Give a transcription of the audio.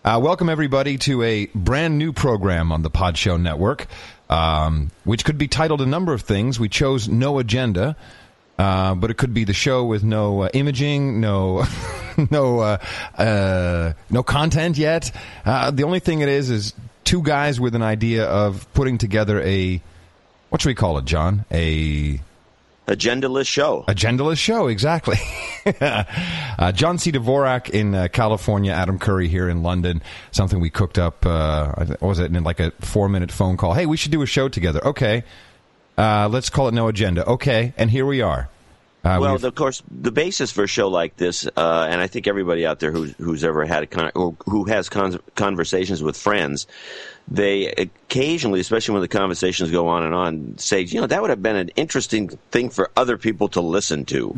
Welcome, everybody, to a brand new program on the Pod Show Network, which could be titled a number of things. We chose No Agenda, but it could be the show with no imaging, no no content yet. The only thing it is two guys with an idea of putting together what should we call it, John? Agendaless show. Agendaless show, exactly. John C. Dvorak in California, Adam Curry here in London. Something we cooked up, what was it, in like a 4-minute phone call. Hey, we should do a show together. Okay. Let's call it No Agenda. Okay, and here we are. Well, of course, the basis for a show like this, and I think everybody out there who's ever had who has conversations with friends, they occasionally, especially when the conversations go on and on, say, that would have been an interesting thing for other people to listen to.